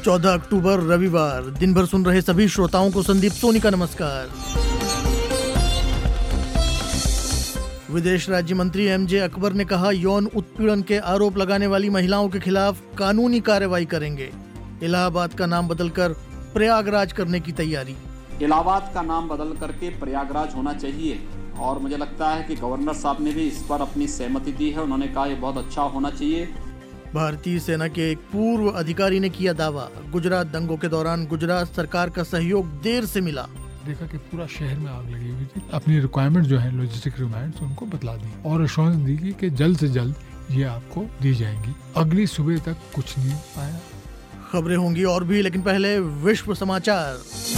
14 अक्टूबर रविवार। दिन भर सुन रहे सभी श्रोताओं को संदीप सोनी का नमस्कार। विदेश राज्य मंत्री एमजे अकबर ने कहा, यौन उत्पीड़न के आरोप लगाने वाली महिलाओं के खिलाफ कानूनी कार्रवाई करेंगे। इलाहाबाद का नाम बदलकर प्रयागराज करने की तैयारी। इलाहाबाद का नाम बदल करके प्रयागराज होना चाहिए और मुझे लगता है कि गवर्नर साहब ने भी इस पर अपनी सहमति दी है। उन्होंने कहा ये बहुत अच्छा होना चाहिए। भारतीय सेना के एक पूर्व अधिकारी ने किया दावा, गुजरात दंगों के दौरान गुजरात सरकार का सहयोग देर से मिला। देखा कि पूरा शहर में आग लगी हुई थी। अपनी रिक्वायरमेंट जो है, लॉजिस्टिक रिक्वायरमेंट्स, उनको बतला दी और एश्योरेंस दी गई कि जल्द से जल्द ये आपको दी जाएंगी। अगली सुबह तक कुछ नहीं आया। खबरें होंगी और भी, लेकिन पहले विश्व समाचार।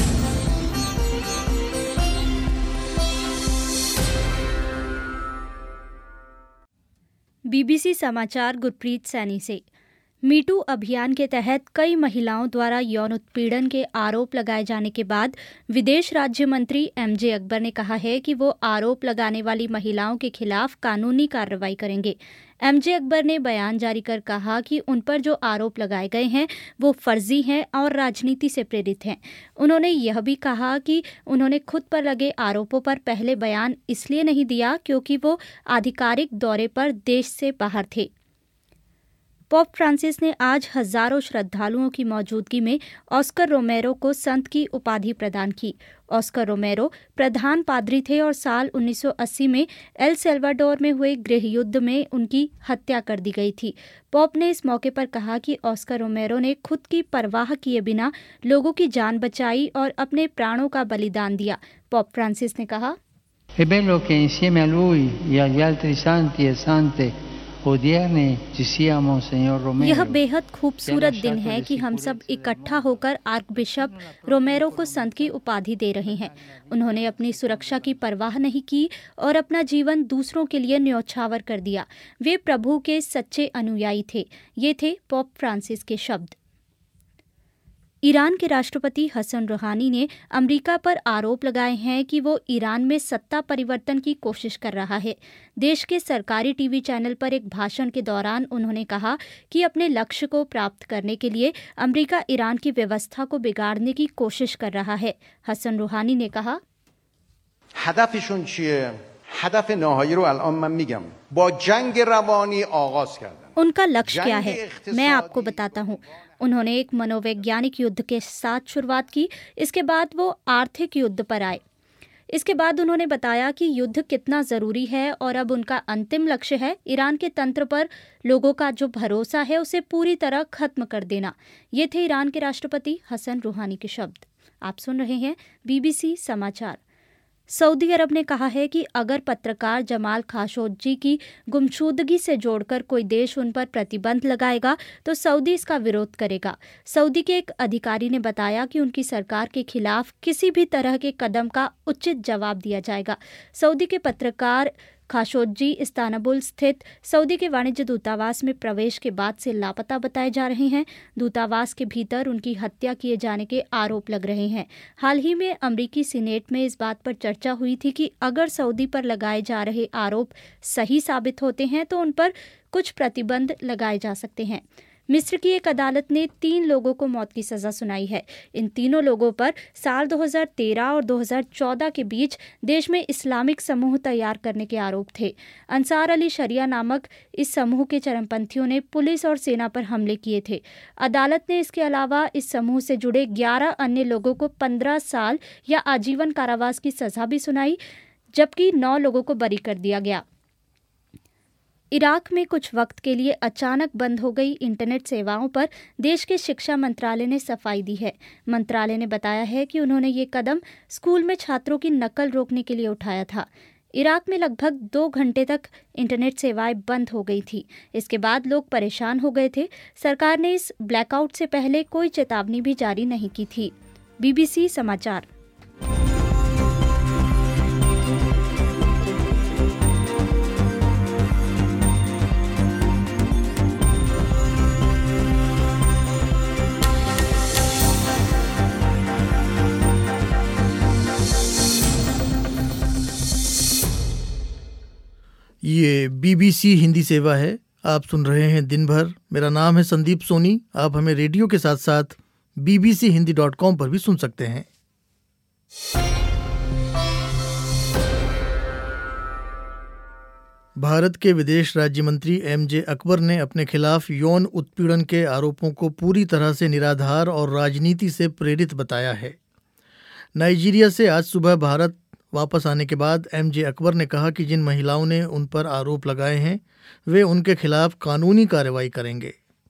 बीबीसी समाचार गुरप्रीत सैनी से। मीटू अभियान के तहत कई महिलाओं द्वारा यौन उत्पीड़न के आरोप लगाए जाने के बाद विदेश राज्य मंत्री एमजे अकबर ने कहा है कि वो आरोप लगाने वाली महिलाओं के खिलाफ कानूनी कार्रवाई करेंगे। एमजे अकबर ने बयान जारी कर कहा कि उन पर जो आरोप लगाए गए हैं वो फर्जी हैं और राजनीति से प्रेरित हैं। उन्होंने यह भी कहा कि उन्होंने खुद पर लगे आरोपों पर पहले बयान इसलिए नहीं दिया क्योंकि वो आधिकारिक दौरे पर देश से बाहर थे। पोप फ्रांसिस ने आज हजारों श्रद्धालुओं की मौजूदगी में ऑस्कर रोमेरो को संत की उपाधि प्रदान की। ऑस्कर रोमेरो प्रधान पादरी थे और साल 1980 में एल सल्वाडोर में हुए गृह युद्ध में उनकी हत्या कर दी गई थी। पोप ने इस मौके पर कहा कि ऑस्कर रोमेरो ने खुद की परवाह किए बिना लोगों की जान बचाई और अपने प्राणों का बलिदान दिया। पोप फ्रांसिस ने कहा, È bello che insieme a lui e agli altri santi e sante यह बेहद खूबसूरत दिन है कि हम सब इकट्ठा होकर आर्कबिशप रोमेरो को संत की उपाधि दे रहे हैं। उन्होंने अपनी सुरक्षा की परवाह नहीं की और अपना जीवन दूसरों के लिए न्यौछावर कर दिया। वे प्रभु के सच्चे अनुयायी थे। ये थे पोप फ्रांसिस के शब्द। ईरान के राष्ट्रपति हसन रूहानी ने अमेरिका पर आरोप लगाए हैं कि वो ईरान में सत्ता परिवर्तन की कोशिश कर रहा है। देश के सरकारी टीवी चैनल पर एक भाषण के दौरान उन्होंने कहा कि अपने लक्ष्य को प्राप्त करने के लिए अमेरिका ईरान की व्यवस्था को बिगाड़ने की कोशिश कर रहा है। हसन रूहानी ने कहा, हदफशुन चीए? हदफ नहाई रो अलआन मैं मिगम बा जंग रवानी आगाज करदन। उनका लक्ष्य क्या है, मैं आपको बताता हूँ। उन्होंने एक मनोवैज्ञानिक युद्ध के साथ शुरुआत की। इसके बाद वो आर्थिक युद्ध पर आए। इसके बाद उन्होंने बताया कि युद्ध कितना ज़रूरी है और अब उनका अंतिम लक्ष्य है ईरान के तंत्र पर लोगों का जो भरोसा है उसे पूरी तरह खत्म कर देना। ये थे ईरान के राष्ट्रपति हसन रूहानी के शब्द। आप सुन रहे हैं बीबीसी समाचार। सऊदी अरब ने कहा है कि अगर पत्रकार जमाल खाशोगी की गुमशुदगी से जोड़कर कोई देश उन पर प्रतिबंध लगाएगा तो सऊदी इसका विरोध करेगा। सऊदी के एक अधिकारी ने बताया कि उनकी सरकार के खिलाफ किसी भी तरह के कदम का उचित जवाब दिया जाएगा। सऊदी के पत्रकार खाशोगी इस्तांबुल स्थित सऊदी के वाणिज्य दूतावास में प्रवेश के बाद से लापता बताए जा रहे हैं। दूतावास के भीतर उनकी हत्या किए जाने के आरोप लग रहे हैं। हाल ही में अमेरिकी सीनेट में इस बात पर चर्चा हुई थी कि अगर सऊदी पर लगाए जा रहे आरोप सही साबित होते हैं तो उन पर कुछ प्रतिबंध लगाए जा सकते हैं। मिस्र की एक अदालत ने 3 लोगों को मौत की सजा सुनाई है। इन तीनों लोगों पर साल 2013 और 2014 के बीच देश में इस्लामिक समूह तैयार करने के आरोप थे। अंसार अली शरिया नामक इस समूह के चरमपंथियों ने पुलिस और सेना पर हमले किए थे। अदालत ने इसके अलावा इस समूह से जुड़े 11 अन्य लोगों को 15 साल या आजीवन कारावास की सजा भी सुनाई, जबकि 9 लोगों को बरी कर दिया गया। इराक में कुछ वक्त के लिए अचानक बंद हो गई इंटरनेट सेवाओं पर देश के शिक्षा मंत्रालय ने सफाई दी है। मंत्रालय ने बताया है कि उन्होंने ये कदम स्कूल में छात्रों की नकल रोकने के लिए उठाया था। इराक में लगभग 2 घंटे तक इंटरनेट सेवाएं बंद हो गई थी। इसके बाद लोग परेशान हो गए थे। सरकार ने इस ब्लैकआउट से पहले कोई चेतावनी भी जारी नहीं की थी। बीबीसी समाचार। ये बीबीसी हिंदी सेवा है। आप सुन रहे हैं दिन भर। मेरा नाम है संदीप सोनी। आप हमें रेडियो के साथ साथ bbchindi.com पर भी सुन सकते हैं। भारत के विदेश राज्य मंत्री एमजे अकबर ने अपने खिलाफ यौन उत्पीड़न के आरोपों को पूरी तरह से निराधार और राजनीति से प्रेरित बताया है। नाइजीरिया से आज सुबह भारत वापस आने के बाद एमजे अकबर ने कहा कि जिन महिलाओं ने उन पर आरोप लगाए हैं वे उनके खिलाफ कानूनी कार्रवाई करेंगे।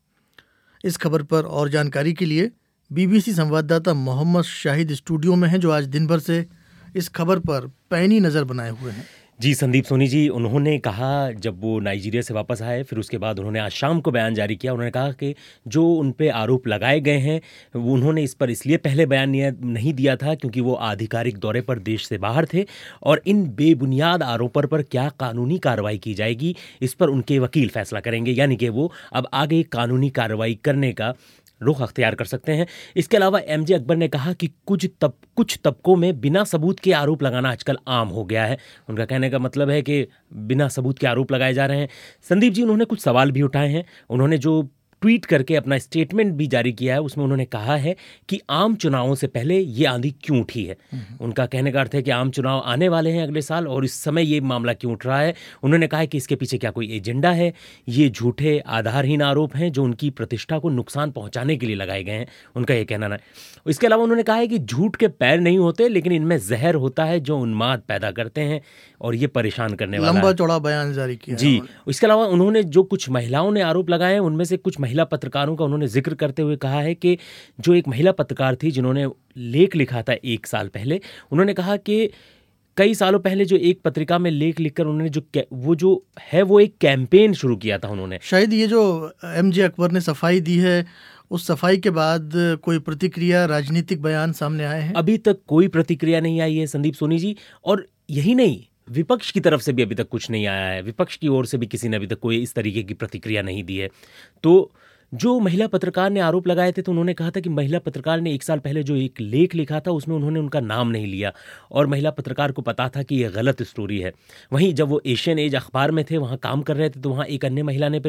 इस खबर पर और जानकारी के लिए बीबीसी संवाददाता मोहम्मद शाहिद स्टूडियो में हैं, जो आज दिन भर से इस खबर पर पैनी नज़र बनाए हुए हैं। जी संदीप सोनी जी, उन्होंने कहा जब वो नाइजीरिया से वापस आए, फिर उसके बाद उन्होंने आज शाम को बयान जारी किया। उन्होंने कहा कि जो उन पे आरोप लगाए गए हैं उन्होंने इस पर इसलिए पहले बयान नहीं दिया था क्योंकि वो आधिकारिक दौरे पर देश से बाहर थे, और इन बेबुनियाद आरोपों पर क्या कानूनी कार्रवाई की जाएगी इस पर उनके वकील फैसला करेंगे, यानी कि वो अब आगे कानूनी कार्रवाई करने का रुख अख्तियार कर सकते हैं। इसके अलावा एमजे अकबर ने कहा कि कुछ तबकों में बिना सबूत के आरोप लगाना आजकल आम हो गया है। उनका कहने का मतलब है कि बिना सबूत के आरोप लगाए जा रहे हैं। संदीप जी, उन्होंने कुछ सवाल भी उठाए हैं। उन्होंने जो ट्वीट करके अपना स्टेटमेंट भी जारी किया है उसमें उन्होंने कहा है कि आम चुनावों से पहले ये आंधी क्यों उठी है। उनका कहने का अर्थ है कि आम चुनाव आने वाले हैं अगले साल और इस समय ये मामला क्यों उठ रहा है। उन्होंने कहा है कि इसके पीछे क्या कोई एजेंडा है। ये झूठे आधारहीन आरोप हैं जो उनकी प्रतिष्ठा को नुकसान पहुंचाने के लिए लगाए गए हैं, उनका ये कहना है। इसके अलावा उन्होंने कहा है कि झूठ के पैर नहीं होते लेकिन इनमें जहर होता है जो उन्माद पैदा करते हैं और ये परेशान करने वाला लंबा चौड़ा बयान जारी किया जी। इसके अलावा उन्होंने जो कुछ महिलाओं ने आरोप लगाए हैं उनमें से कुछ महिला पत्रकारों का उन्होंने जिक्र करते हुए कहा है कि जो एक महिला पत्रकार थी जिन्होंने लेख लिखा था 1 साल पहले, उन्होंने कहा कि कई सालों पहले जो एक पत्रिका में लेख लिखकर उन्होंने वो एक कैंपेन शुरू किया था उन्होंने। शायद ये जो एमजे अकबर ने सफाई दी है उस सफाई के बाद कोई प्रतिक्रिया, राजनीतिक बयान सामने आए हैं? अभी तक कोई प्रतिक्रिया नहीं आई है संदीप सोनी जी, और यही नहीं, विपक्ष की तरफ से भी अभी तक कुछ नहीं आया है। विपक्ष की ओर से भी किसी ने अभी तक कोई इस तरीके की प्रतिक्रिया नहीं दी है। तो जो महिला पत्रकार ने आरोप लगाए थे तो उन्होंने कहा था कि महिला पत्रकार ने 1 साल पहले जो एक लेख लिखा था उसमें उन्होंने उनका नाम नहीं लिया और महिला पत्रकार को पता था कि यह गलत स्टोरी है। वहीं जब वो एशियन एज अखबार में थे, वहाँ काम कर रहे थे, तो वहाँ एक अन्य महिला ने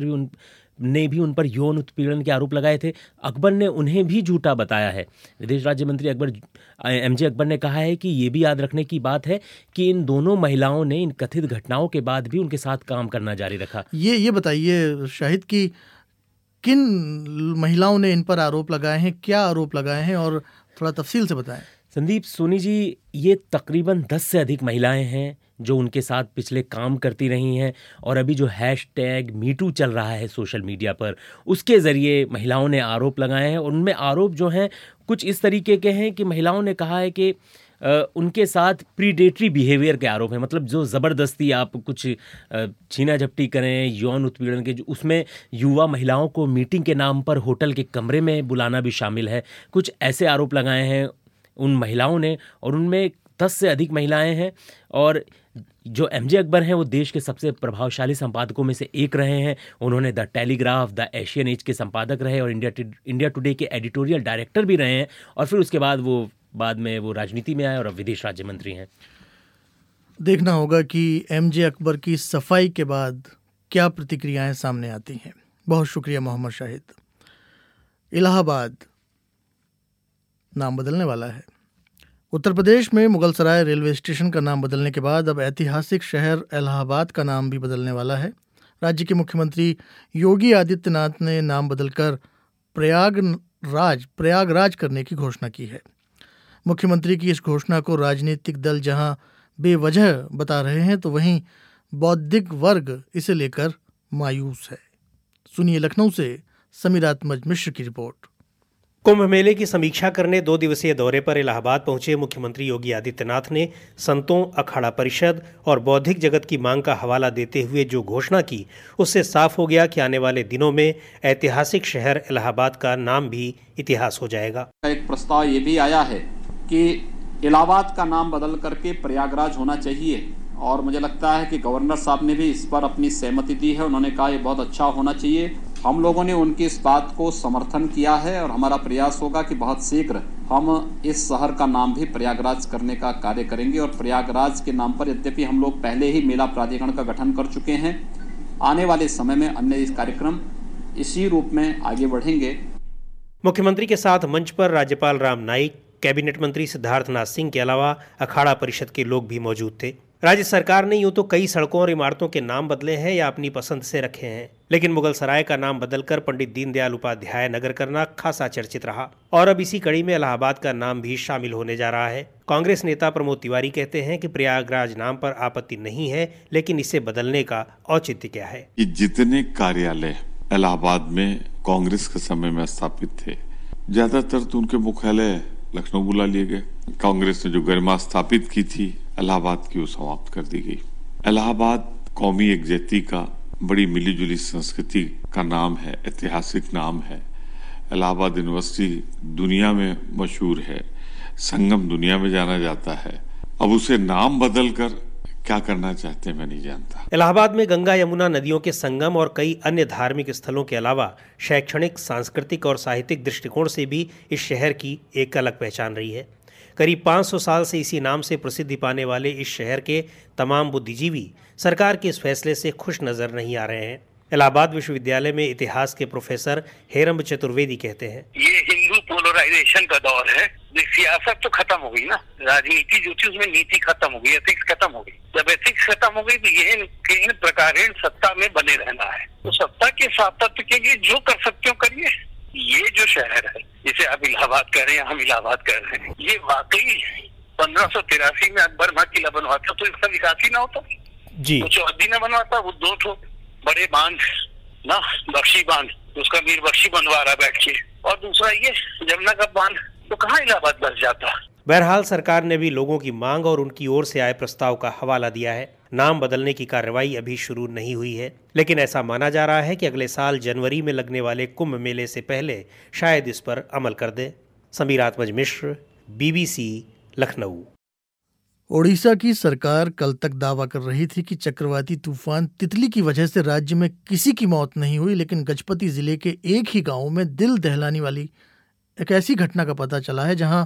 भी उन पर यौन उत्पीड़न के आरोप लगाए थे। अकबर ने उन्हें भी झूठा बताया है। विदेश राज्य मंत्री एमजे अकबर ने कहा है कि ये भी याद रखने की बात है कि इन दोनों महिलाओं ने इन कथित घटनाओं के बाद भी उनके साथ काम करना जारी रखा। ये बताइए शाहिद कि किन महिलाओं ने इन पर आरोप लगाए हैं, क्या आरोप लगाए हैं, और थोड़ा तफसील से बताएं। संदीप सोनी जी, ये तकरीबन 10 से अधिक महिलाएं हैं जो उनके साथ पिछले काम करती रही हैं, और अभी जो #MeToo चल रहा है सोशल मीडिया पर, उसके ज़रिए महिलाओं ने आरोप लगाए हैं। और उनमें आरोप जो हैं कुछ इस तरीके के हैं कि महिलाओं ने कहा है कि उनके साथ प्रीडेटरी बिहेवियर के आरोप हैं, मतलब जो ज़बरदस्ती आप कुछ छीना झपटी करें, यौन उत्पीड़न के, जो उसमें युवा महिलाओं को मीटिंग के नाम पर होटल के कमरे में बुलाना भी शामिल है। कुछ ऐसे आरोप लगाए हैं उन महिलाओं ने, और उनमें 10 से अधिक महिलाएं हैं। और जो एमजे अकबर हैं वो देश के सबसे प्रभावशाली संपादकों में से एक रहे हैं। उन्होंने the Telegraph, the Asian Age के संपादक रहे और इंडिया टुडे के एडिटोरियल डायरेक्टर भी रहे हैं, और फिर उसके बाद में वो राजनीति में आए और अब विदेश राज्य मंत्री हैं। देखना होगा कि एमजे अकबर की सफाई के बाद क्या प्रतिक्रियाएं सामने आती हैं। बहुत शुक्रिया मोहम्मद शाहिद। इलाहाबाद नाम बदलने वाला है। उत्तर प्रदेश में मुगलसराय रेलवे स्टेशन का नाम बदलने के बाद अब ऐतिहासिक शहर इलाहाबाद का नाम भी बदलने वाला है। राज्य के मुख्यमंत्री योगी आदित्यनाथ ने नाम बदलकर प्रयागराज करने की घोषणा की है। मुख्यमंत्री की इस घोषणा को राजनीतिक दल जहां बेवजह बता रहे हैं तो वहीं बौद्धिक वर्ग इसे लेकर मायूस है। सुनिए लखनऊ से समीरात्मज मिश्र की रिपोर्ट। कुंभ मेले की समीक्षा करने 2 दिवसीय दौरे पर इलाहाबाद पहुंचे मुख्यमंत्री योगी आदित्यनाथ ने संतों, अखाड़ा परिषद और बौद्धिक जगत की मांग का हवाला देते हुए जो घोषणा की, उससे साफ हो गया कि आने वाले दिनों में ऐतिहासिक शहर इलाहाबाद का नाम भी इतिहास हो जाएगा। एक प्रस्ताव ये भी आया है कि इलाहाबाद का नाम बदल करके प्रयागराज होना चाहिए, और मुझे लगता है कि गवर्नर साहब ने भी इस पर अपनी सहमति दी है। उन्होंने कहा ये बहुत अच्छा होना चाहिए। हम लोगों ने उनकी इस बात को समर्थन किया है और हमारा प्रयास होगा कि बहुत शीघ्र हम इस शहर का नाम भी प्रयागराज करने का कार्य करेंगे। और प्रयागराज के नाम पर यद्यपि हम लोग पहले ही मेला प्राधिकरण का गठन कर चुके हैं, आने वाले समय में अन्य इस कार्यक्रम इसी रूप में आगे बढ़ेंगे। मुख्यमंत्री के साथ मंच पर राज्यपाल राम नाईक, कैबिनेट मंत्री सिद्धार्थनाथ सिंह के अलावा अखाड़ा परिषद के लोग भी मौजूद थे। राज्य सरकार ने यूं तो कई सड़कों और इमारतों के नाम बदले हैं या अपनी पसंद से रखे हैं, लेकिन मुगल सराय का नाम बदलकर पंडित दीनदयाल उपाध्याय नगर करना खासा चर्चित रहा और अब इसी कड़ी में इलाहाबाद का नाम भी शामिल होने जा रहा है। कांग्रेस नेता प्रमोद तिवारी कहते हैं कि प्रयागराज नाम पर आपत्ति नहीं है, लेकिन इसे बदलने का औचित्य क्या है। जितने कार्यालय इलाहाबाद में कांग्रेस के समय में स्थापित थे, ज्यादातर तो उनके मुख्यालय लखनऊ बुला लिए गए। कांग्रेस ने जो गरिमा स्थापित की थी इलाहाबाद की, वो समाप्त कर दी गई। इलाहाबाद कौमी एकजहती का, बड़ी मिलीजुली संस्कृति का नाम है, ऐतिहासिक नाम है। इलाहाबाद यूनिवर्सिटी दुनिया में मशहूर है, संगम दुनिया में जाना जाता है। अब उसे नाम बदलकर क्या करना चाहते हैं मैं नहीं जानता। इलाहाबाद में गंगा यमुना नदियों के संगम और कई अन्य धार्मिक स्थलों के अलावा शैक्षणिक, सांस्कृतिक और साहित्यिक दृष्टिकोण से भी इस शहर की एक अलग पहचान रही है। करीब 500 साल से इसी नाम से प्रसिद्धि पाने वाले इस शहर के तमाम बुद्धिजीवी सरकार के इस फैसले से खुश नजर नहीं आ रहे हैं। इलाहाबाद विश्वविद्यालय में इतिहास के प्रोफेसर हेरंब चतुर्वेदी कहते हैं, ये हिंदू पोलराइजेशन का दौर है। सियासत तो खत्म हो गई ना, राजनीति जो थी उसमें नीति खत्म हो गई, एथिक्स खत्म हो गई। जब एथिक्स खत्म हो गई तो ये इन प्रकारेण सत्ता में बने रहना है। तो सत्ता के सातत्य के लिए जो कर सकते हो करिए। ये जो शहर है जिसे आप इलाहाबाद कह रहे हैं, हम इलाहाबाद कह रहे हैं, ये वाकई 1583 में अकबर महा किला बनवाता तो इसका विकास ही ना होता जी। तो चौधरी ने बनवाता, वो 2 ठो बड़े बांध ना, बख्शी बांध, उसका मीर बख्शी बनवा रहा बैठ के, और दूसरा ये जमुना का बांध, तो कहाँ इलाहाबाद बस जाता। बहरहाल सरकार ने भी लोगों की मांग और उनकी ओर से आए प्रस्ताव का हवाला दिया है। नाम बदलने की कार्रवाई अभी शुरू नहीं हुई है, लेकिन ऐसा माना जा रहा है कि अगले साल जनवरी में लगने वाले कुंभ मेले से पहले शायद इस पर अमल कर दे। समीर आत्मज मिश्र, BBC, लखनऊ। ओडिशा की सरकार कल तक दावा कर रही थी कि चक्रवाती तूफान तितली की वजह से राज्य में किसी की मौत नहीं हुई, लेकिन गजपति जिले के एक ही गांव में दिल दहलाने वाली एक ऐसी घटना का पता चला है जहां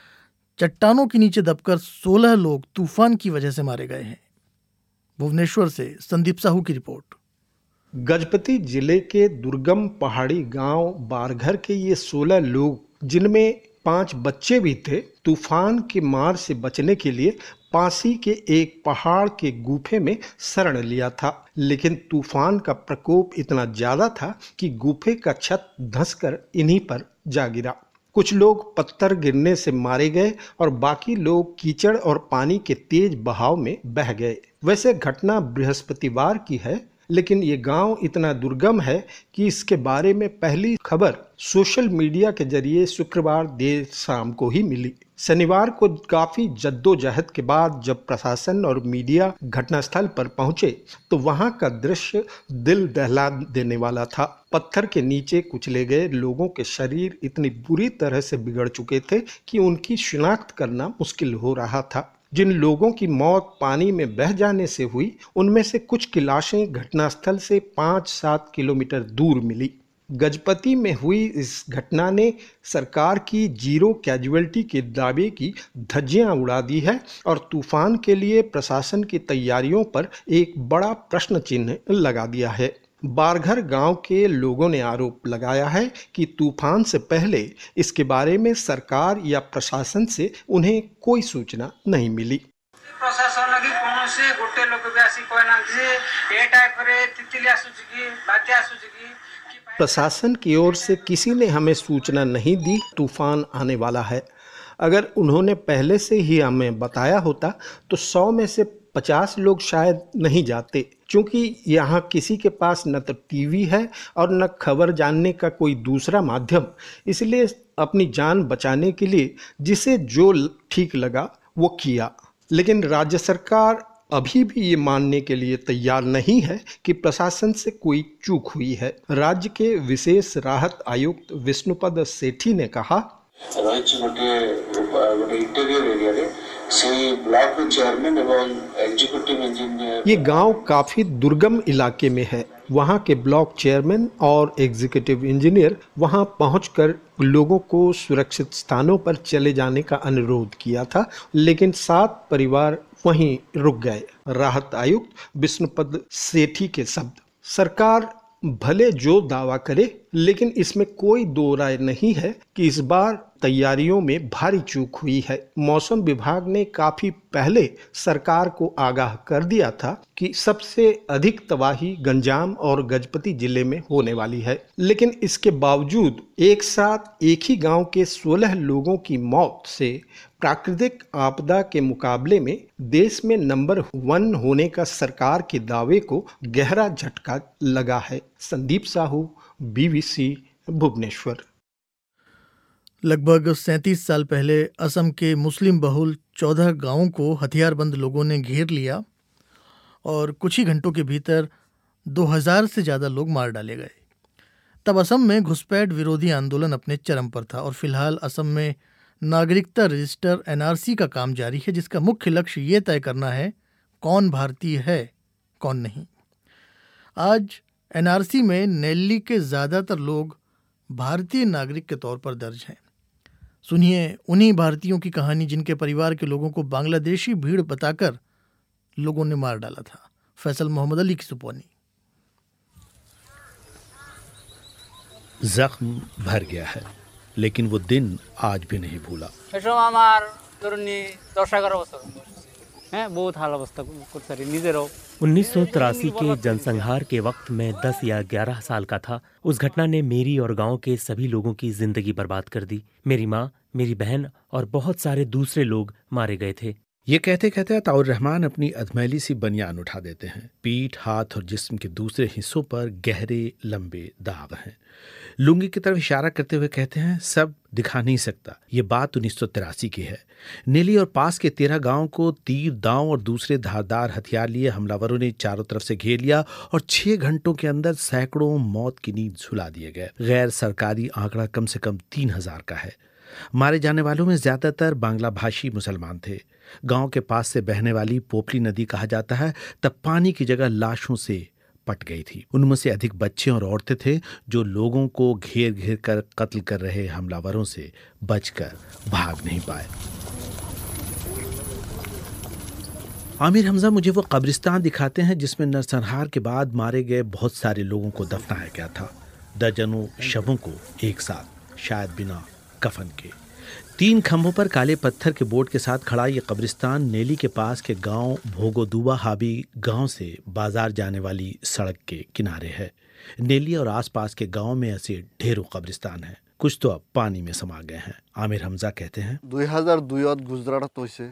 चट्टानों के नीचे दबकर 16 लोग तूफान की वजह से मारे गए हैं। भुवनेश्वर से संदीप साहू की रिपोर्ट। गजपति जिले के दुर्गम पहाड़ी गांव बारघर के ये 16 लोग, जिनमें 5 बच्चे भी थे, तूफान की मार से बचने के लिए पासी के एक पहाड़ के गुफे में शरण लिया था। लेकिन तूफान का प्रकोप इतना ज्यादा था कि गुफे का छत धंसकर इन्हीं पर जा गिरा। कुछ लोग पत्थर गिरने से मारे गए और बाकी लोग कीचड़ और पानी के तेज बहाव में बह गए। वैसे घटना बृहस्पतिवार की है, लेकिन ये गांव इतना दुर्गम है कि इसके बारे में पहली खबर सोशल मीडिया के जरिए शुक्रवार देर शाम को ही मिली। शनिवार को काफी जद्दोजहद के बाद जब प्रशासन और मीडिया घटनास्थल पर पहुंचे तो वहां का दृश्य दिल दहला देने वाला था। पत्थर के नीचे कुचले गए लोगों के शरीर इतनी बुरी तरह से बिगड़ चुके थे कि उनकी शिनाख्त करना मुश्किल हो रहा था। जिन लोगों की मौत पानी में बह जाने से हुई, उनमें से कुछ की लाशें घटनास्थल से 5-7 किलोमीटर दूर मिली। गजपति में हुई इस घटना ने सरकार की जीरो कैजुअल्टी के दावे की धज्जियां उड़ा दी है और तूफान के लिए प्रशासन की तैयारियों पर एक बड़ा प्रश्न चिन्ह लगा दिया है। बारघर गांव के लोगों ने आरोप लगाया है कि तूफान से पहले इसके बारे में सरकार या प्रशासन से उन्हें कोई सूचना नहीं मिली। प्रशासन की कौन से गोटे लोग भी आसी कहना ए टाइप रे तितली आसुची की बात्या आसुची की। प्रशासन की ओर से किसी ने हमें सूचना नहीं दी तूफान आने वाला है। अगर उन्होंने पहले से ही हमें बताया होता तो 100 में से 50 लोग शायद नहीं जाते, क्योंकि यहाँ किसी के पास न तो टीवी है और न खबर जानने का कोई दूसरा माध्यम। इसलिए अपनी जान बचाने के लिए जिसे जो ठीक लगा वो किया। लेकिन राज्य सरकार अभी भी ये मानने के लिए तैयार नहीं है कि प्रशासन से कोई चूक हुई है। राज्य के विशेष राहत आयुक्त विष्णुपद सेठी ने कहा, ये गांव काफी दुर्गम इलाके में है। वहां के ब्लॉक चेयरमैन और एग्जीक्यूटिव इंजीनियर वहां पहुंचकर लोगों को सुरक्षित स्थानों पर चले जाने का अनुरोध किया था, लेकिन 7 परिवार वहीं रुक गए। राहत आयुक्त विष्णुपद सेठी के शब्द। सरकार भले जो दावा करे, लेकिन इसमें कोई दो राय नहीं है कि इस बार तैयारियों में भारी चूक हुई है। मौसम विभाग ने काफी पहले सरकार को आगाह कर दिया था कि सबसे अधिक तबाही गंजाम और गजपति जिले में होने वाली है, लेकिन इसके बावजूद एक साथ एक ही गांव के 16 लोगों की मौत से प्राकृतिक आपदा के मुकाबले में देश में नंबर 1 होने का सरकार के दावे को गहरा झटका लगा है। संदीप साहू, BBC, भुवनेश्वर। लगभग 37 साल पहले असम के मुस्लिम बहुल 14 गांवों को हथियारबंद लोगों ने घेर लिया और कुछ ही घंटों के भीतर 2000 से ज़्यादा लोग मार डाले गए। तब असम में घुसपैठ विरोधी आंदोलन अपने चरम पर था और फिलहाल असम में नागरिकता रजिस्टर NRC का काम जारी है, जिसका मुख्य लक्ष्य ये तय करना है कौन भारतीय है कौन नहीं। आज NRC में नेल्ली के ज़्यादातर लोग भारतीय नागरिक के तौर पर दर्ज हैं। सुनिए उन्हीं भारतीयों की कहानी जिनके परिवार के लोगों को बांग्लादेशी भीड़ बताकर लोगों ने मार डाला था। फैसल मोहम्मद अली की सुपौनी। जख्म भर गया है, लेकिन वो दिन आज भी नहीं भूला। बहुत हाल अवस्था 1983 के जनसंहार के वक्त मैं 10 या 11 साल का था। उस घटना ने मेरी और गांव के सभी लोगों की जिंदगी बर्बाद कर दी। मेरी माँ, मेरी बहन और बहुत सारे दूसरे लोग मारे गए थे। ये कहते कहते अताउर रहमान अपनी अधमैली सी बनियान उठा देते हैं। पीठ, हाथ और जिस्म के दूसरे हिस्सों पर गहरे लंबे दाग हैं। लुंगी की तरफ इशारा करते हुए कहते हैं, सब दिखा नहीं सकता। ये बात 1983 की है। नेली और पास के 13 गांव को तीर, दांव और दूसरे धारदार हथियार लिए हमलावरों ने चारों तरफ से घेर लिया और 6 घंटों के अंदर सैकड़ों मौत की नींद झुला दिए गए। गैर सरकारी आंकड़ा कम से कम 3000 का है। मारे जाने वालों में ज्यादातर बांग्ला भाषी मुसलमान थे। गांव के पास से बहने वाली पोपली नदी कहा जाता है, तब पानी की जगह लाशों से पट गई थी। उनमें से अधिक बच्चे और औरतें थे जो लोगों को घेर घेर कर कत्ल कर रहे हमलावरों से बचकर भाग नहीं पाए। आमिर हमजा मुझे वो कब्रिस्तान दिखाते हैं जिसमें नरसंहार के बाद मारे गए बहुत सारे लोगों को दफनाया गया था। दर्जनों शवों को एक साथ, शायद बिना कफन के। 3 खंभों पर काले पत्थर के बोर्ड के साथ खड़ा ये कब्रिस्तान नेली के पास के गांव भोगोदुबा हाबी गांव से बाजार जाने वाली सड़क के किनारे है। नेली और आसपास के गांव में ऐसे ढेरों कब्रिस्तान हैं। कुछ तो अब पानी में समा गए हैं। आमिर हमजा कहते हैं, 2002 गुजरात होइसे,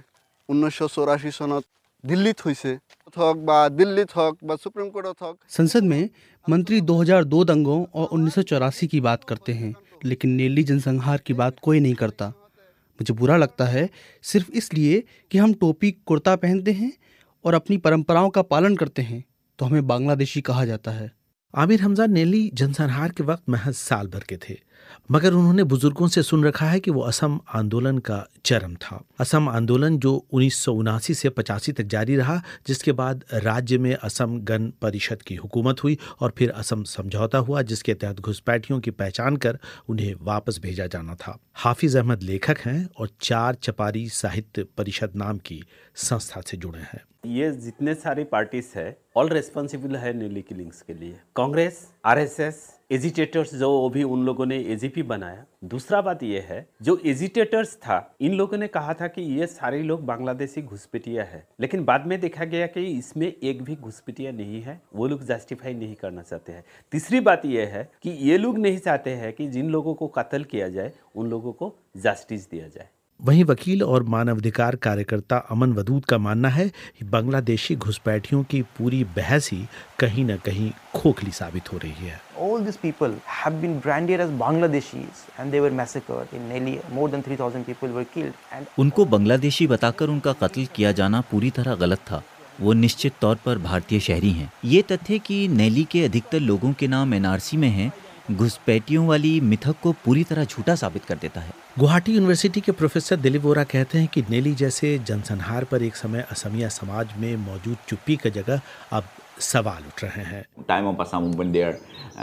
1984 सनत दिल्लीत होइसे, थक बा दिल्ली थक बा सुप्रीम कोर्ट थक। संसद में मंत्री 2002 दंगों और 1984 की बात करते हैं, लेकिन नेली जनसंहार की बात कोई नहीं करता। मुझे बुरा लगता है सिर्फ इसलिए कि हम टोपी कुर्ता पहनते हैं और अपनी परंपराओं का पालन करते हैं तो हमें बांग्लादेशी कहा जाता है। आमिर हमजा नेली जनसंहार के वक्त महज साल भर के थे, मगर उन्होंने बुजुर्गों से सुन रखा है कि वो असम आंदोलन का चरम था। असम आंदोलन जो 1979 से 85 तक जारी रहा, जिसके बाद राज्य में असम गण परिषद की हुकूमत हुई और फिर असम समझौता हुआ, जिसके तहत घुसपैठियों की पहचान कर उन्हें वापस भेजा जाना था। हाफिज अहमद लेखक हैं और 4 चपारी साहित्य परिषद नाम की संस्था से जुड़े हैं। ये जितने सारी पार्टीज है ऑल रेस्पॉन्सिबल है नेली किलिंग्स के लिए। कांग्रेस, RSS, एजिटेटर्स जो भी उन लोगों ने AGP बनाया। दूसरा बात ये है, जो एजिटेटर्स था इन लोगों ने कहा था कि ये सारे लोग बांग्लादेशी घुसपैठिया है, लेकिन बाद में देखा गया कि इसमें एक भी घुसपैठिया नहीं है। वो लोग जस्टिफाई नहीं करना चाहते हैं। तीसरी बात ये है कि ये लोग नहीं चाहते हैं कि जिन लोगों को कत्ल किया जाए उन लोगों को जस्टिस दिया जाए। वहीं वकील और मानवाधिकार कार्यकर्ता अमन वदूद का मानना है कि बांग्लादेशी घुसपैठियों की पूरी बहस ही कहीं न कहीं खोखली साबित हो रही है। All these people have been branded as Bangladeshis and they were massacred in Nelly. More than 3,000 people were killed. And उनको बांग्लादेशी बताकर उनका कत्ल किया जाना पूरी तरह गलत था। वो निश्चित तौर पर भारतीय शहरी हैं। ये तथ्य कि नेली के अधिकतर लोगों के नाम NRC में हैं, घुसपैठियों वाली मिथक को पूरी तरह झूठा साबित कर देता है। गुवाहाटी यूनिवर्सिटी के प्रोफेसर दिलीप वोरा कहते हैं कि नेली जैसे जनसंहार पर एक समय असमिया समाज में मौजूद चुप्पी की जगह अब सवाल उठ रहे हैं। Time of Assam when there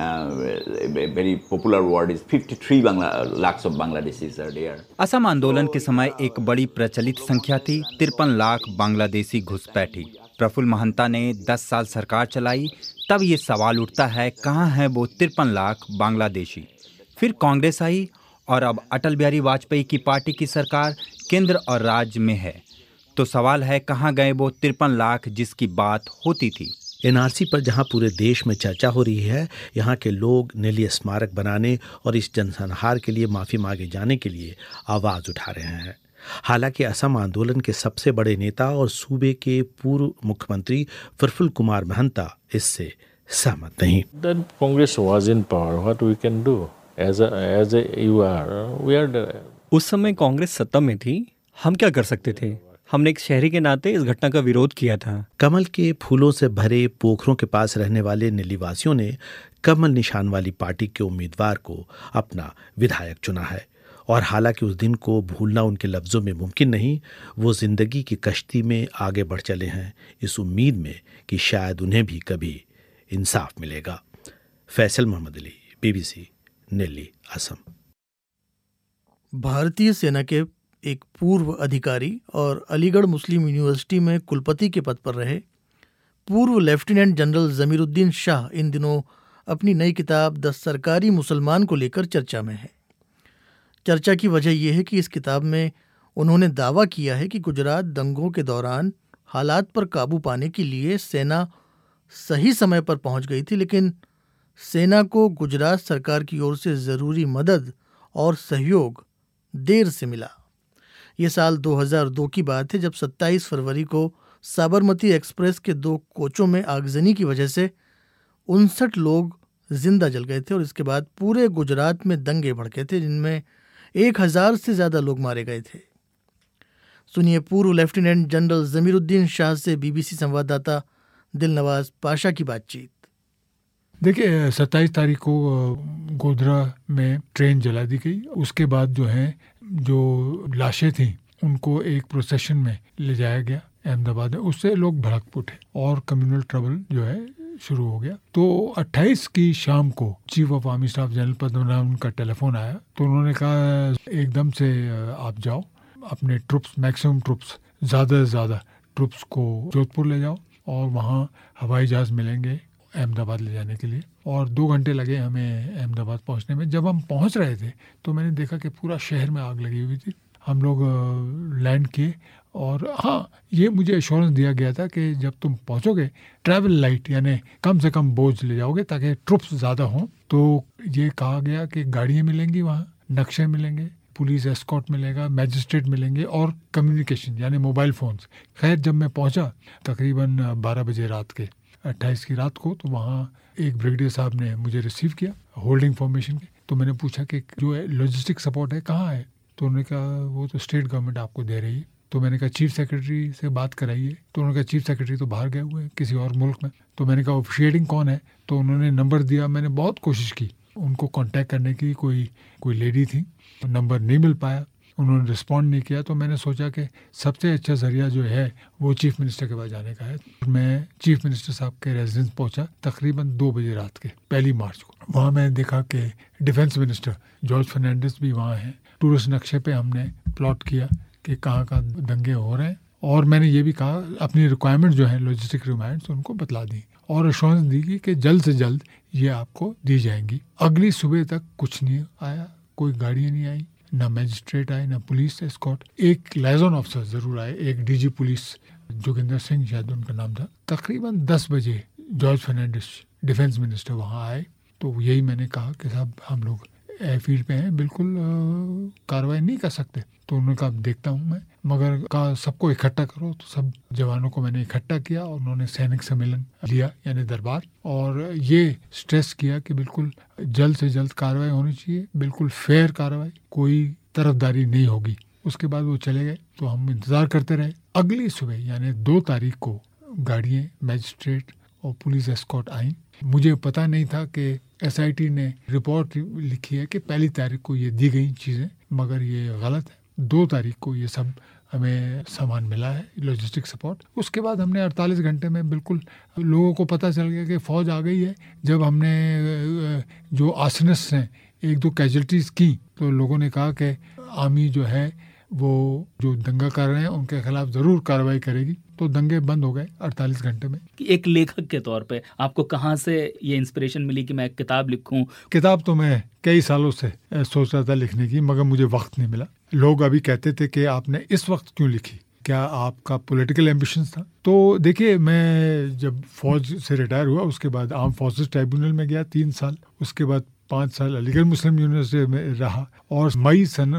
very popular word is 53 lakhs of Bangladeshis are there। Assam आंदोलन के समय एक बड़ी प्रचलित संख्या थी 53 लाख बांग्लादेशी घुसपैठी। प्रफुल्ल महंता ने 10 साल सरकार चलाई, तब ये सवाल उठता है कहाँ है वो 53 लाख बांग्लादेशी। फिर कांग्रेस आई और अब अटल बिहारी वाजपेयी की पार्टी की सरकार केंद्र और राज्य में है, तो सवाल है कहाँ गए वो 53 लाख जिसकी बात होती थी। एनआरसी पर जहां पूरे देश में चर्चा हो रही है, यहाँ के लोग नेली स्मारक बनाने और इस जनसंहार के लिए माफ़ी मांगे जाने के लिए आवाज़ उठा रहे हैं। हालांकि असम आंदोलन के सबसे बड़े नेता और सूबे के पूर्व मुख्यमंत्री प्रफुल्ल कुमार महंता इससे सहमत नहीं। Congress was in power, what we can do as you are, we are. उस समय कांग्रेस सत्ता में थी, हम क्या कर सकते थे? हमने एक शहरी के नाते इस घटना का विरोध किया था। कमल के फूलों से भरे पोखरों के पास रहने वाले नेलीवासियों ने कमल निशान वाली पार्टी के उम्मीदवार को अपना विधायक चुना है। और हालांकि उस दिन को भूलना उनके लफ्ज़ों में मुमकिन नहीं, वो जिंदगी की कश्ती में आगे बढ़ चले हैं इस उम्मीद में कि शायद उन्हें भी कभी इंसाफ मिलेगा। फैसल मोहम्मद अली, BBC, नेली, असम। भारतीय सेना के एक पूर्व अधिकारी और अलीगढ़ मुस्लिम यूनिवर्सिटी में कुलपति के पद पर रहे पूर्व लेफ्टिनेंट जनरल जमीरुद्दीन शाह इन दिनों अपनी नई किताब द सरकारी मुसलमान को लेकर चर्चा में है। चर्चा की वजह यह है कि इस किताब में उन्होंने दावा किया है कि गुजरात दंगों के दौरान हालात पर काबू पाने के लिए सेना सही समय पर पहुंच गई थी, लेकिन सेना को गुजरात सरकार की ओर से ज़रूरी मदद और सहयोग देर से मिला। ये साल 2002 की बात है, जब 27 फरवरी को साबरमती एक्सप्रेस के 2 कोचों में आगजनी की वजह से 59 लोग जिंदा जल गए थे और इसके बाद पूरे गुजरात में दंगे भड़के थे, जिनमें 1000 से ज़्यादा लोग मारे गए थे। सुनिए पूर्व लेफ्टिनेंट जनरल जमीरुद्दीन शाह से BBC संवाददाता दिलनवाज पाशा की बातचीत। देखिए, 27 तारीख को गोधरा में ट्रेन जला दी गई। उसके बाद जो लाशें थीं उनको एक प्रोसेशन में ले जाया गया अहमदाबाद में। उससे लोग भड़क उठे और कम्युनल ट्रबल शुरू हो गया। तो 28 की शाम को chief of army staff general Padmanabhan का टेलीफोन आया, तो उन्होंने कहा एकदम से आप जाओ, अपने ट्रुप्स, मैक्सिमम ट्रुप्स, ज़्यादा से ज़्यादा ट्रुप्स को जोधपुर ले जाओ और वहाँ हवाई जहाज़ मिलेंगे अहमदाबाद ले जाने के लिए। और 2 घंटे लगे हमें अहमदाबाद पहुंचने में। जब हम पहुंच रहे थे तो मैंने देखा कि पूरा शहर में आग लगी हुई थी। हम लोग लैंड किए और हाँ, ये मुझे एश्योरेंस दिया गया था कि जब तुम पहुंचोगे ट्रैवल लाइट यानी कम से कम बोझ ले जाओगे ताकि ट्रुप्स ज़्यादा हों। तो ये कहा गया कि गाड़ियाँ मिलेंगी, वहाँ नक्शे मिलेंगे, पुलिस एस्कॉर्ट मिलेगा, मैजिस्ट्रेट मिलेंगे और कम्युनिकेशन यानी मोबाइल फ़ोन्स। खैर, जब मैं पहुँचा तकरीबन 12 बजे रात के 28 की रात को, तो वहाँ एक ब्रिगेडियर साहब ने मुझे रिसीव किया होल्डिंग फॉर्मेशन के। तो मैंने पूछा कि जो लॉजिस्टिक सपोर्ट है कहाँ है? तो उन्होंने कहा वो तो स्टेट गवर्नमेंट आपको दे रही है। तो मैंने कहा चीफ सेक्रेटरी से बात कराइए। तो उन्होंने कहा चीफ सेक्रेटरी तो बाहर गए हुए हैं किसी और मुल्क में। तो मैंने कहा ऑफिशिएटिंग कौन है? तो उन्होंने नंबर दिया। मैंने बहुत कोशिश की उनको कांटेक्ट करने की, कोई लेडी थी, नंबर नहीं मिल पाया, उन्होंने रिस्पॉन्ड नहीं किया। तो मैंने सोचा कि सबसे अच्छा जरिया जो है वो चीफ मिनिस्टर के पास जाने का है। मैं चीफ मिनिस्टर साहब के रेजिडेंस पहुंचा तकरीबन 2 बजे रात के 1 मार्च को। वहाँ मैं देखा कि डिफेंस मिनिस्टर जॉर्ज फर्नांडिस भी वहाँ हैं। टूरिस्ट नक्शे पे हमने प्लॉट किया कि कहाँ दंगे हो रहे हैं और मैंने ये भी कहा अपनी रिक्वायरमेंट जो है लॉजिस्टिक रिक्वायरमेंट्स उनको बतला दी और एश्योरेंस दी कि जल्द से जल्द ये आपको दी जाएंगी। अगली सुबह तक कुछ नहीं आया, कोई गाड़ियाँ नहीं आई, ना मैजिस्ट्रेट आए, ना पुलिस एस्कॉर्ट। एक लाइजन ऑफिसर जरूर आए, एक DG पुलिस जोगिंदर सिंह शायद उनका नाम था। तकरीबन 10 बजे जॉर्ज फर्नांडिस डिफेंस मिनिस्टर वहाँ आए। तो यही मैंने कहा कि साहब हम लोग एयरफील्ड पे हैं, बिल्कुल कार्रवाई नहीं कर सकते। तो उन्होंने कहा देखता हूँ मैं, मगर कहा सबको इकट्ठा करो। तो सब जवानों को मैंने इकट्ठा किया और उन्होंने सैनिक सम्मेलन लिया यानी दरबार, और ये स्ट्रेस किया कि बिल्कुल जल्द से जल्द कार्रवाई होनी चाहिए, बिल्कुल फेयर कार्रवाई, कोई तरफदारी नहीं होगी। उसके बाद वो चले गए। तो हम इंतज़ार करते रहे। अगली सुबह यानी 2 तारीख को गाड़ियाँ, मैजिस्ट्रेट और पुलिस एस्कॉर्ट आई। मुझे पता नहीं था कि SIT ने रिपोर्ट लिखी है कि 1 तारीख को ये दी गई चीज़ें, मगर ये गलत है। 2 तारीख को ये सब हमें सामान मिला है, लॉजिस्टिक सपोर्ट। उसके बाद हमने 48 घंटे में बिल्कुल लोगों को पता चल गया कि फ़ौज आ गई है। जब हमने जो आर्सनिस्ट हैं 1-2 कैजुअल्टीज़ की, तो लोगों ने कहा कि आर्मी जो है वो जो दंगा कर रहे हैं उनके खिलाफ ज़रूर कार्रवाई करेगी। तो दंगे बंद हो गए 48 घंटे में। एक लेखक के तौर पे आपको कहाँ से ये इंस्पिरेशन मिली कि मैं एक किताब लिखूं? किताब तो मैं कई सालों से सोच रहा था लिखने की, मगर मुझे वक्त नहीं मिला। लोग अभी कहते थे कि आपने इस वक्त क्यों लिखी, क्या आपका पॉलिटिकल एम्बिशंस था? तो देखिए, मैं जब फौज से रिटायर हुआ उसके बाद आर्म फोर्सेस ट्राइब्यूनल में गया 3 साल, उसके बाद 5 साल अलीगढ़ मुस्लिम यूनिवर्सिटी में रहा और मई सन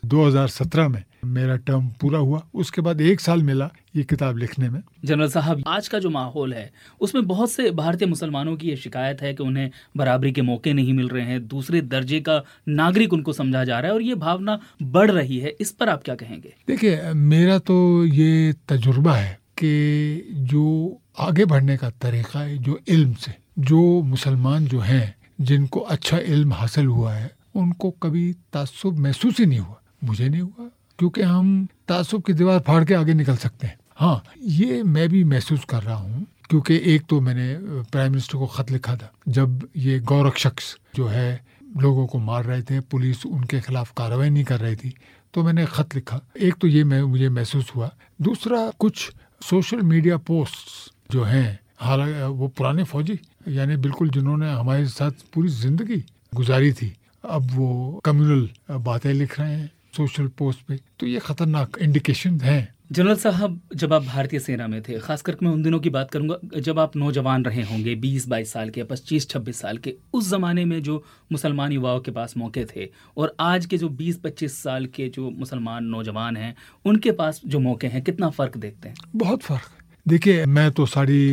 2017 में मेरा टर्म पूरा हुआ। उसके बाद 1 साल मिला ये किताब लिखने में। जनरल साहब, आज का जो माहौल है उसमें बहुत से भारतीय मुसलमानों की ये शिकायत है कि उन्हें बराबरी के मौके नहीं मिल रहे हैं, दूसरे दर्जे का नागरिक उनको समझा जा रहा है और ये भावना बढ़ रही है। इस पर आप क्या कहेंगे? देखिए, मेरा तो ये तजुर्बा है कि जो आगे बढ़ने का तरीका है, जो इल्म से, जो मुसलमान जो हैं जिनको अच्छा इल्म हासिल हुआ है, उनको कभी तासुब महसूस ही नहीं हुआ। मुझे नहीं हुआ, क्योंकि हम तासुब की दीवार फाड़ के आगे निकल सकते हैं। हाँ, ये मैं भी महसूस कर रहा हूँ, क्योंकि एक तो मैंने प्राइम मिनिस्टर को खत लिखा था जब ये गौरक्षक जो है लोगों को मार रहे थे, पुलिस उनके खिलाफ कार्रवाई नहीं कर रही थी, तो मैंने खत लिखा। एक तो ये मुझे महसूस हुआ। दूसरा, कुछ सोशल मीडिया पोस्ट्स जो हैं, हालांकि वो पुराने फौजी यानी बिल्कुल जिन्होंने हमारे साथ पूरी जिंदगी गुजारी थी, अब वो कम्युनल बातें लिख रहे हैं सोशल पोस्ट पे, तो ये खतरनाक इंडिकेशन हैं। जनरल साहब, जब आप भारतीय सेना में थे, खासकर मैं उन दिनों की बात करूंगा जब आप नौजवान रहे होंगे, 20-22 साल के, 25-26 साल के, उस जमाने में जो मुसलमान युवाओं के पास मौके थे और आज के जो 20-25 साल के जो मुसलमान नौजवान हैं उनके पास जो मौके हैं, कितना फ़र्क देखते हैं? बहुत फ़र्क। देखिए, मैं तो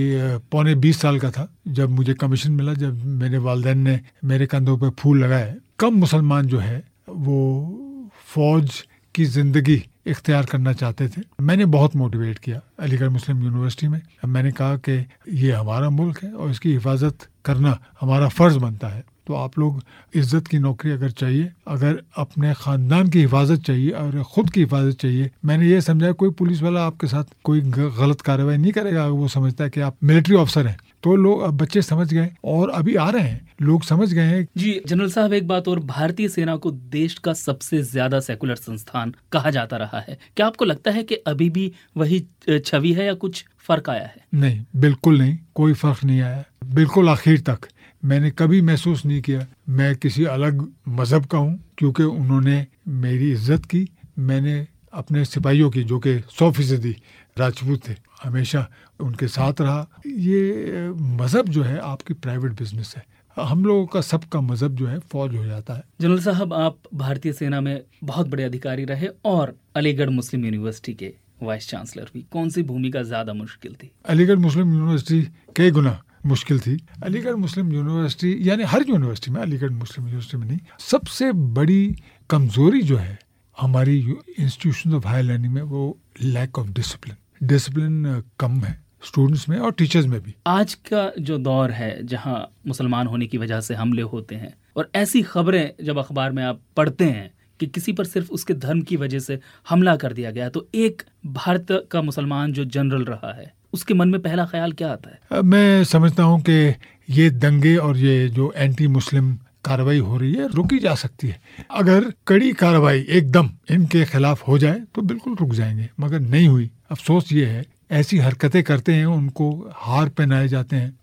20 साल का था जब मुझे कमीशन मिला, जब मेरे वालिदैन ने मेरे कंधों पे फूल लगाए। कम मुसलमान जो है वो फौज की ज़िंदगी इख्तियार करना चाहते थे। मैंने बहुत मोटिवेट किया अलीगढ़ मुस्लिम यूनिवर्सिटी में। मैंने कहा कि ये हमारा मुल्क है और इसकी हिफाजत करना हमारा फ़र्ज़ बनता है। तो आप लोग इज्जत की नौकरी अगर चाहिए, अगर अपने ख़ानदान की हिफाजत चाहिए और ख़ुद की हिफाजत चाहिए, मैंने ये समझा कोई पुलिस वाला आपके साथ कोई गलत कार्रवाई नहीं करेगा। वो समझता है कि आप मिलिट्री ऑफिसर हैं, तो लोग, अब बच्चे समझ गए और अभी आ रहे हैं, लोग समझ गए हैं। जी जनरल साहब, एक बात और, भारतीय सेना को देश का सबसे ज्यादा सेकुलर संस्थान कहा जाता रहा है। क्या आपको लगता है कि अभी भी वही छवि है या कुछ फर्क आया है? नहीं, बिल्कुल नहीं, कोई फर्क नहीं आया। बिल्कुल आखिर तक मैंने कभी महसूस नहीं किया मैं किसी अलग मजहब का हूँ, क्योंकि उन्होंने मेरी इज्जत की। मैंने अपने सिपाहियों की, जो कि 100% राजपूत थे, हमेशा उनके साथ रहा। ये मजहब जो है आपकी प्राइवेट बिजनेस है। हम लोगों का सबका मजहब जो है फौज हो जाता है। जनरल साहब, आप भारतीय सेना में बहुत बड़े अधिकारी रहे और अलीगढ़ मुस्लिम यूनिवर्सिटी के वाइस चांसलर भी। कौन सी भूमिका ज्यादा मुश्किल थी? अलीगढ़ मुस्लिम यूनिवर्सिटी कई गुना मुश्किल थी। अलीगढ़ मुस्लिम यूनिवर्सिटी यानी हर यूनिवर्सिटी में, अलीगढ़ मुस्लिम यूनिवर्सिटी में नहीं, सबसे बड़ी कमजोरी जो है हमारी इंस्टीट्यूशन ऑफ हायर लर्निंग में, वो लैक ऑफ डिसिप्लिन। डिसिप्लिन कम है स्टूडेंट्स में और टीचर्स में भी। आज का जो दौर है जहां मुसलमान होने की वजह से हमले होते हैं और ऐसी खबरें जब अखबार में आप पढ़ते हैं कि किसी पर सिर्फ उसके धर्म की वजह से हमला कर दिया गया, तो एक भारत का मुसलमान जो जनरल रहा है उसके मन में पहला ख्याल क्या आता है? मैं समझता हूँ कि ये दंगे और ये जो एंटी मुस्लिम कार्रवाई हो रही है रुकी जा सकती है। अगर कड़ी कार्रवाई एकदम इनके खिलाफ हो जाए तो बिल्कुल रुक जाएंगे, मगर नहीं हुई। अफसोस ये है, ऐसी हरकतें करते हैं उनको हार पहनाए जाते हैं।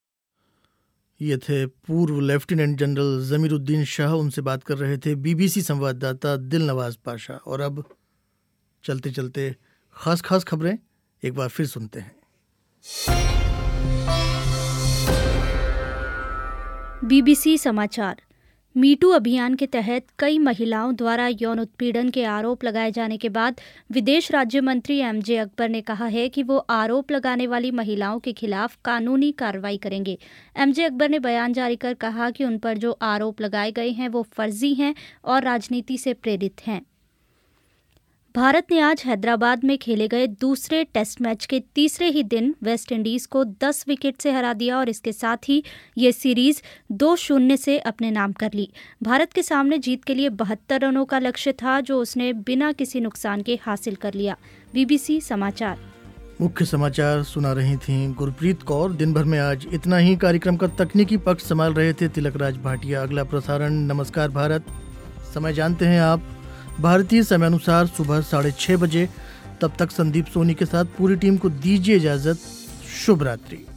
ये थे पूर्व लेफ्टिनेंट जनरल जमीरुद्दीन शाह, उनसे बात कर रहे थे बीबीसी संवाददाता दिलनवाज पाशा। और अब चलते चलते खास खबरें एक बार फिर सुनते हैं। बीबीसी समाचार। मीटू अभियान के तहत कई महिलाओं द्वारा यौन उत्पीड़न के आरोप लगाए जाने के बाद विदेश राज्य मंत्री एमजे अकबर ने कहा है कि वो आरोप लगाने वाली महिलाओं के खिलाफ कानूनी कार्रवाई करेंगे। एमजे अकबर ने बयान जारी कर कहा कि उन पर जो आरोप लगाए गए हैं वो फर्जी हैं और राजनीति से प्रेरित हैं। भारत ने आज हैदराबाद में खेले गए दूसरे टेस्ट मैच के तीसरे ही दिन वेस्ट इंडीज को 10 विकेट से हरा दिया और इसके साथ ही ये सीरीज 2-0 से अपने नाम कर ली। भारत के सामने जीत के लिए 72 रनों का लक्ष्य था, जो उसने बिना किसी नुकसान के हासिल कर लिया। बीबीसी समाचार। मुख्य समाचार सुना रही थीं गुरप्रीत कौर। दिन भर में आज इतना ही। कार्यक्रम का तकनीकी पक्ष संभाल रहे थे तिलकराज भाटिया। अगला प्रसारण नमस्कार भारत। समय जानते हैं आप, भारतीय समयानुसार सुबह 6:30 बजे। तब तक संदीप सोनी के साथ पूरी टीम को दीजिए इजाजत। शुभ रात्रि।